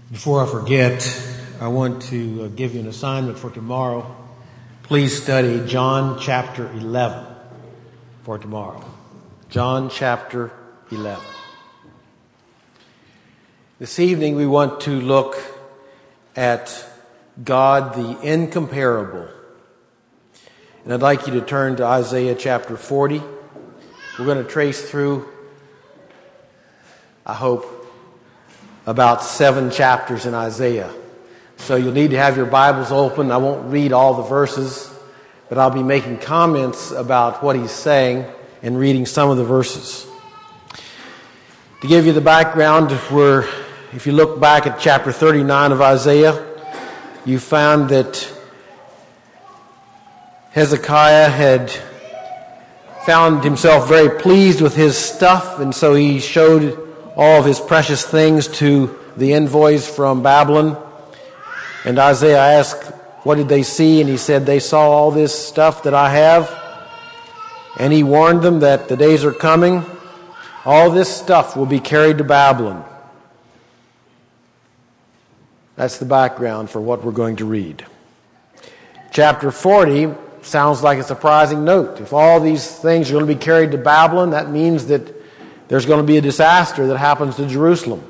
Before I forget, I want to give you an assignment for tomorrow. Please study John chapter 11 for tomorrow. John chapter 11. This evening we want to look at God the incomparable. And I'd like you to turn to Isaiah chapter 40. We're going to trace through, I hope, about 7 chapters in Isaiah. So you'll need to have your Bibles open. I won't read all the verses, but I'll be making comments about what he's saying and reading some of the verses. To give you the background, if you look back at chapter 39 of Isaiah, you found that Hezekiah had found himself very pleased with his stuff, and so he showed all of his precious things to the envoys from Babylon. And Isaiah asked, what did they see? And he said, they saw all this stuff that I have. And he warned them that the days are coming. All this stuff will be carried to Babylon. That's the background for what we're going to read. Chapter 40 sounds like a surprising note. If all these things are going to be carried to Babylon, that means that there's going to be a disaster that happens to Jerusalem.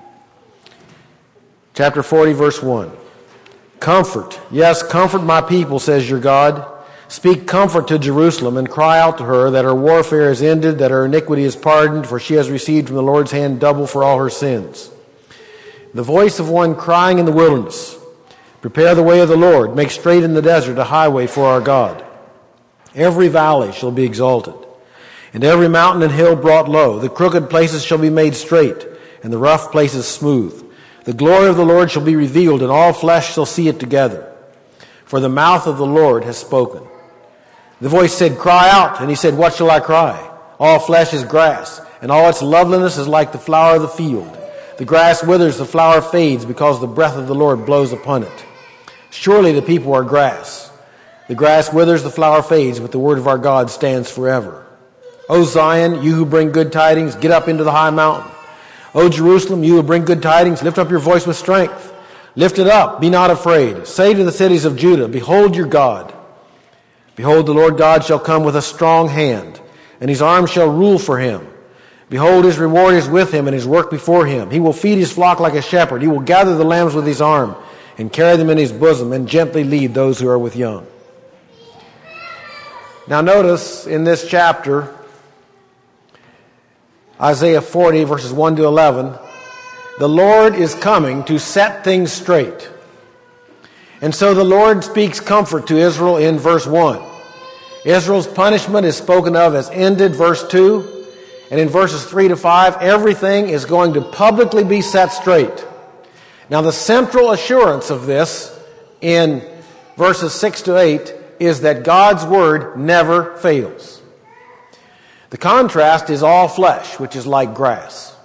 Chapter 40, verse 1. Comfort, yes, comfort my people, says your God. Speak comfort to Jerusalem and cry out to her that her warfare is ended, that her iniquity is pardoned, for she has received from the Lord's hand double for all her sins. The voice of one crying in the wilderness, prepare the way of the Lord, make straight in the desert a highway for our God. Every valley shall be exalted, and every mountain and hill brought low. The crooked places shall be made straight, and the rough places smooth. The glory of the Lord shall be revealed, and all flesh shall see it together. For the mouth of the Lord has spoken. The voice said, cry out. And he said, what shall I cry? All flesh is grass, and all its loveliness is like the flower of the field. The grass withers, the flower fades, because the breath of the Lord blows upon it. Surely the people are grass. The grass withers, the flower fades, but the word of our God stands forever. O Zion, you who bring good tidings, get up into the high mountain. O Jerusalem, you who bring good tidings, lift up your voice with strength. Lift it up, be not afraid. Say to the cities of Judah, behold your God. Behold, the Lord God shall come with a strong hand, and his arm shall rule for him. Behold, his reward is with him, and his work before him. He will feed his flock like a shepherd. He will gather the lambs with his arm, and carry them in his bosom, and gently lead those who are with young. Now notice in this chapter, Isaiah 40, verses 1 to 11, the Lord is coming to set things straight. And so the Lord speaks comfort to Israel in verse 1. Israel's punishment is spoken of as ended, verse 2. And in verses 3 to 5, everything is going to publicly be set straight. Now the central assurance of this in verses 6 to 8 is that God's word never fails. The contrast is all flesh, which is like grass.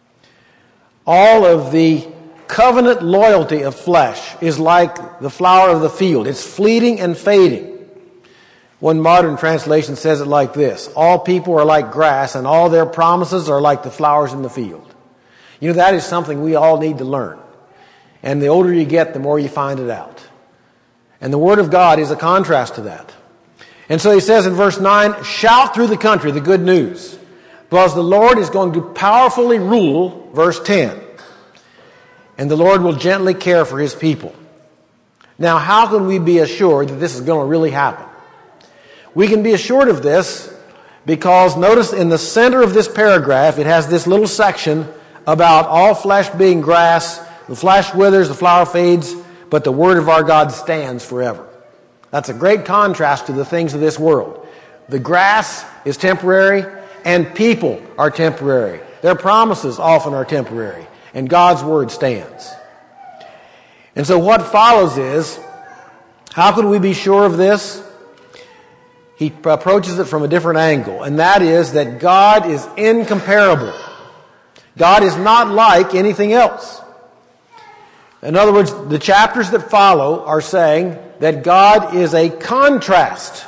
All of the covenant loyalty of flesh is like the flower of the field. It's fleeting and fading. One modern translation says it like this: all people are like grass, and all their promises are like the flowers in the field. You know, that is something we all need to learn. And the older you get, the more you find it out. And the Word of God is a contrast to that. And so he says in verse 9, shout through the country the good news, because the Lord is going to powerfully rule, verse 10. And the Lord will gently care for his people. Now, how can we be assured that this is going to really happen? We can be assured of this because notice in the center of this paragraph, it has this little section about all flesh being grass, the flesh withers, the flower fades, but the word of our God stands forever. That's a great contrast to the things of this world. The grass is temporary, and people are temporary. Their promises often are temporary, and God's word stands. And so what follows is, how can we be sure of this? He approaches it from a different angle, and that is that God is incomparable. God is not like anything else. In other words, the chapters that follow are saying that God is a contrast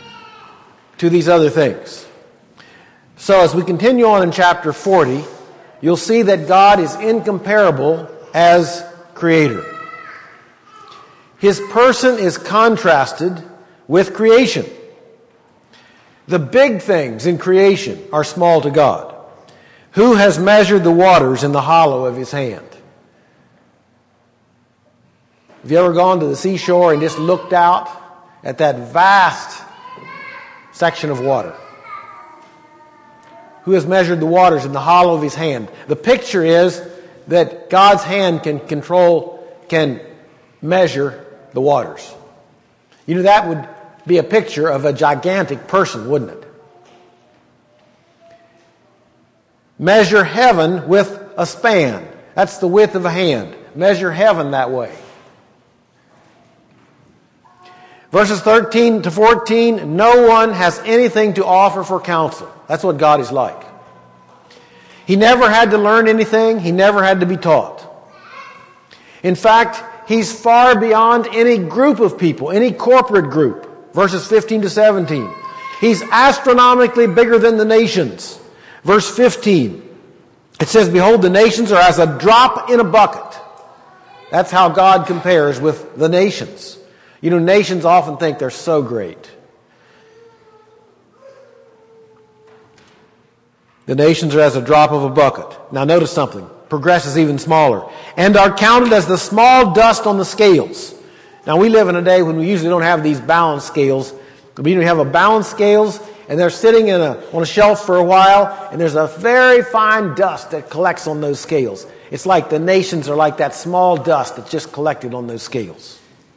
to these other things. So as we continue on in chapter 40, you'll see that God is incomparable as Creator. His person is contrasted with creation. The big things in creation are small to God. Who has measured the waters in the hollow of His hand? Have you ever gone to the seashore and just looked out at that vast section of water? Who has measured the waters in the hollow of His hand? The picture is that God's hand can measure the waters. You know, that would be a picture of a gigantic person, wouldn't it? Measure heaven with a span. That's the width of a hand. Measure heaven that way. Verses 13 to 14, no one has anything to offer for counsel. That's what God is like. He never had to learn anything. He never had to be taught. In fact, He's far beyond any group of people, any corporate group. Verses 15 to 17. He's astronomically bigger than the nations. Verse 15. It says, behold, the nations are as a drop in a bucket. That's how God compares with the nations. You know, nations often think they're so great. The nations are as a drop of a bucket. Now notice something. Progresses even smaller. And are counted as the small dust on the scales. Now we live in a day when we usually don't have these balance scales. We have a balance scales and they're sitting on a shelf for a while and there's a very fine dust that collects on those scales. It's like the nations are like that small dust that's just collected on those scales.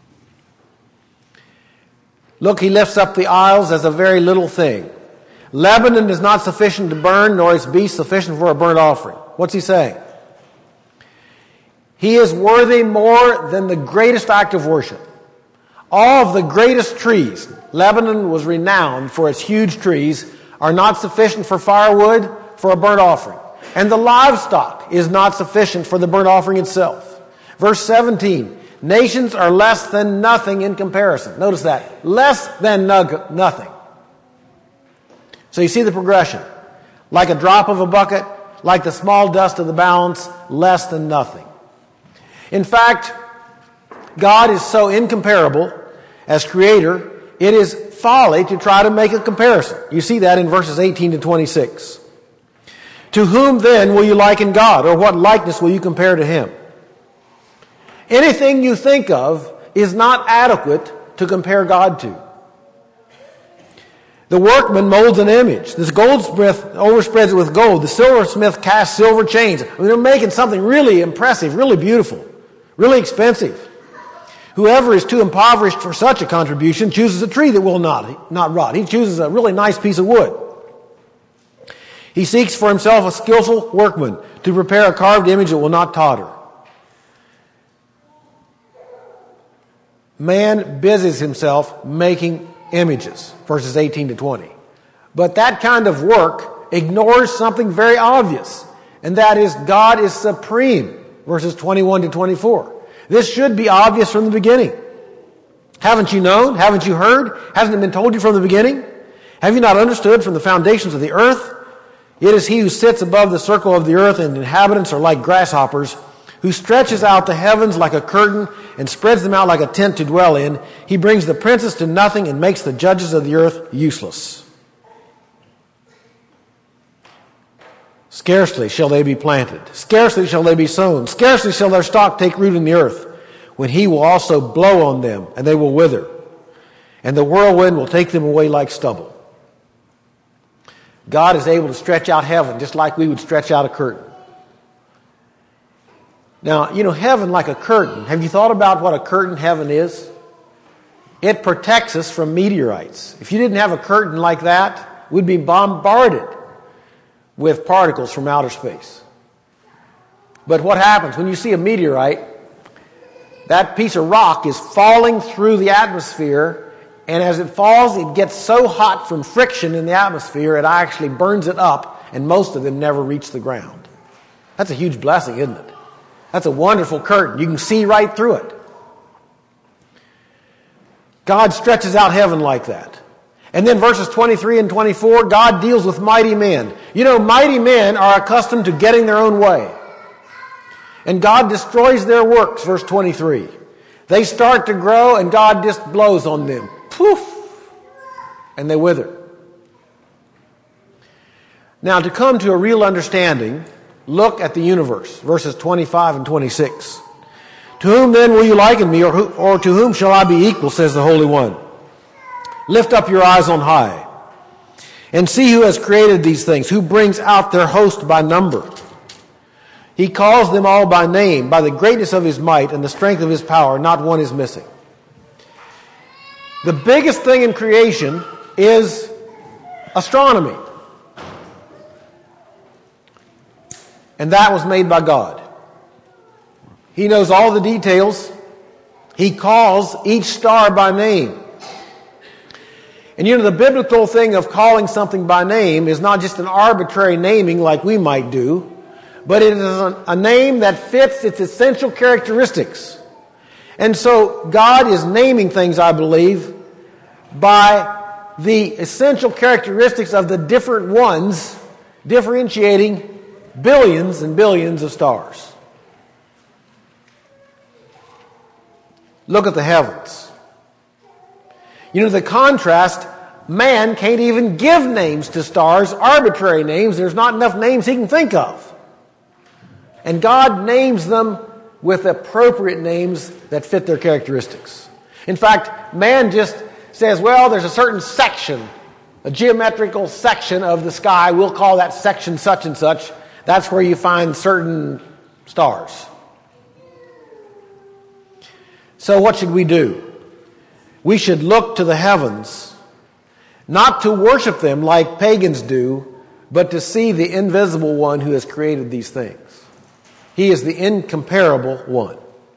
Look, He lifts up the isles as a very little thing. Lebanon is not sufficient to burn, nor its beast sufficient for a burnt offering. What's He saying? He is worthy more than the greatest act of worship. All of the greatest trees, Lebanon was renowned for its huge trees, are not sufficient for firewood for a burnt offering. And the livestock is not sufficient for the burnt offering itself. Verse 17, nations are less than nothing in comparison. Notice that. Less than nothing. So you see the progression. Like a drop of a bucket, like the small dust of the balance, less than nothing. In fact, God is so incomparable as Creator, it is folly to try to make a comparison. You see that in verses 18 to 26. To whom then will you liken God, or what likeness will you compare to Him? Anything you think of is not adequate to compare God to. The workman molds an image. This goldsmith overspreads it with gold. The silversmith casts silver chains. I mean, they're making something really impressive, really beautiful, really expensive. Whoever is too impoverished for such a contribution chooses a tree that will not rot. He chooses a really nice piece of wood. He seeks for himself a skillful workman to prepare a carved image that will not totter. Man busies himself making images, verses 18 to 20. But that kind of work ignores something very obvious, and that is God is supreme, verses 21 to 24. This should be obvious from the beginning. Haven't you known? Haven't you heard? Hasn't it been told you from the beginning? Have you not understood from the foundations of the earth? It is He who sits above the circle of the earth, and the inhabitants are like grasshoppers, who stretches out the heavens like a curtain and spreads them out like a tent to dwell in. He brings the princes to nothing and makes the judges of the earth useless. Scarcely shall they be planted. Scarcely shall they be sown. Scarcely shall their stock take root in the earth, when He will also blow on them, and they will wither. And the whirlwind will take them away like stubble. God is able to stretch out heaven just like we would stretch out a curtain. Now, you know, heaven like a curtain. Have you thought about what a curtain heaven is? It protects us from meteorites. If you didn't have a curtain like that, we'd be bombarded with particles from outer space. But what happens when you see a meteorite? That piece of rock is falling through the atmosphere, and as it falls, it gets so hot from friction in the atmosphere, it actually burns it up, and most of them never reach the ground. That's a huge blessing, isn't it? That's a wonderful curtain. You can see right through it. God stretches out heaven like that. And then verses 23 and 24, God deals with mighty men. You know, mighty men are accustomed to getting their own way. And God destroys their works, verse 23. They start to grow and God just blows on them. Poof! And they wither. Now, to come to a real understanding, look at the universe, verses 25 and 26. To whom then will you liken me, or to whom shall I be equal, says the Holy One. Lift up your eyes on high, and see who has created these things, who brings out their host by number. He calls them all by name, by the greatness of his might and the strength of his power, not one is missing. The biggest thing in creation is astronomy. And that was made by God. He knows all the details. He calls each star by name. And you know, the biblical thing of calling something by name is not just an arbitrary naming like we might do, but it is a name that fits its essential characteristics. And so God is naming things, I believe, by the essential characteristics of the different ones, differentiating billions and billions of stars. Look at the heavens. You know, the contrast, man can't even give names to stars, arbitrary names. There's not enough names he can think of. And God names them with appropriate names that fit their characteristics. In fact, man just says, well, there's a certain section, a geometrical section of the sky. We'll call that section such and such. That's where you find certain stars. So what should we do? We should look to the heavens, not to worship them like pagans do, but to see the invisible one who has created these things. He is the incomparable one.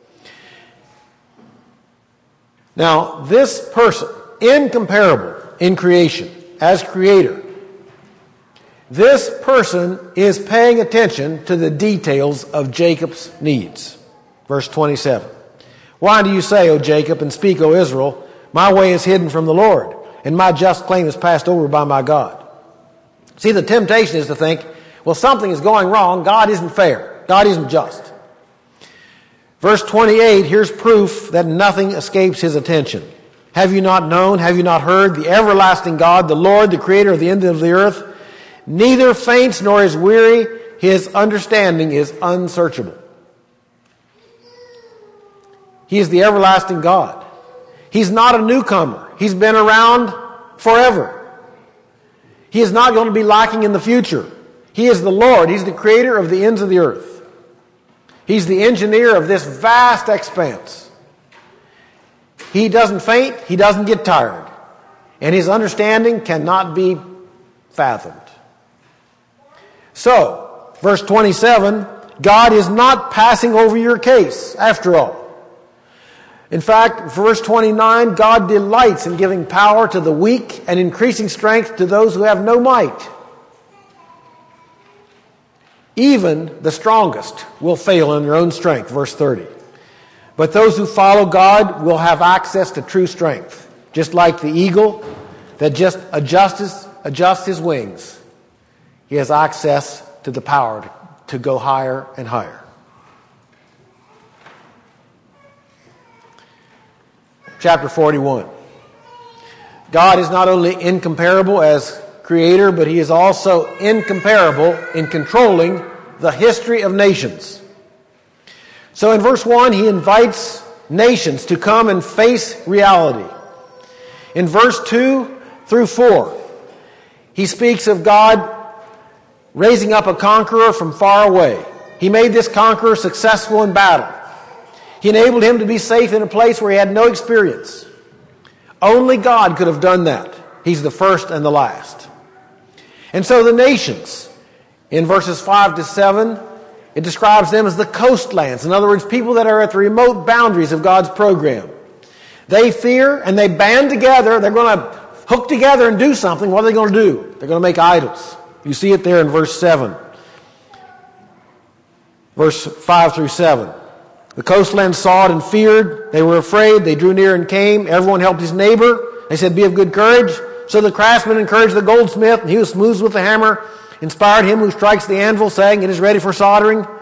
Now, this person, incomparable in creation, as creator, this person is paying attention to the details of Jacob's needs. Verse 27. Why do you say, O Jacob, and speak, O Israel, my way is hidden from the Lord, and my just claim is passed over by my God? See, the temptation is to think, well, something is going wrong. God isn't fair. God isn't just. Verse 28, here's proof that nothing escapes his attention. Have you not known, have you not heard, the everlasting God, the Lord, the creator of the end of the earth, neither faints nor is weary, his understanding is unsearchable. He is the everlasting God. He's not a newcomer. He's been around forever. He is not going to be lacking in the future. He is the Lord. He's the creator of the ends of the earth. He's the engineer of this vast expanse. He doesn't faint. He doesn't get tired. And his understanding cannot be fathomed. So, verse 27, God is not passing over your case, after all. In fact, verse 29, God delights in giving power to the weak and increasing strength to those who have no might. Even the strongest will fail in their own strength, verse 30. But those who follow God will have access to true strength, just like the eagle that just adjusts his wings. He has access to the power to go higher and higher. Chapter 41. God is not only incomparable as creator, but he is also incomparable in controlling the history of nations. So in verse 1, he invites nations to come and face reality. In verse 2 through 4, he speaks of God raising up a conqueror from far away. He made this conqueror successful in battle. He enabled him to be safe in a place where he had no experience. Only God could have done that. He's the first and the last. And so the nations, in verses 5 to 7, it describes them as the coastlands. In other words, people that are at the remote boundaries of God's program. They fear and they band together. They're going to hook together and do something. What are they going to do? They're going to make idols. You see it there in verse 7. Verse 5 through 7. The coastland saw it and feared. They were afraid. They drew near and came. Everyone helped his neighbor. They said, be of good courage. So the craftsman encouraged the goldsmith, and he who smooths with the hammer inspired him who strikes the anvil, saying, it is ready for soldering.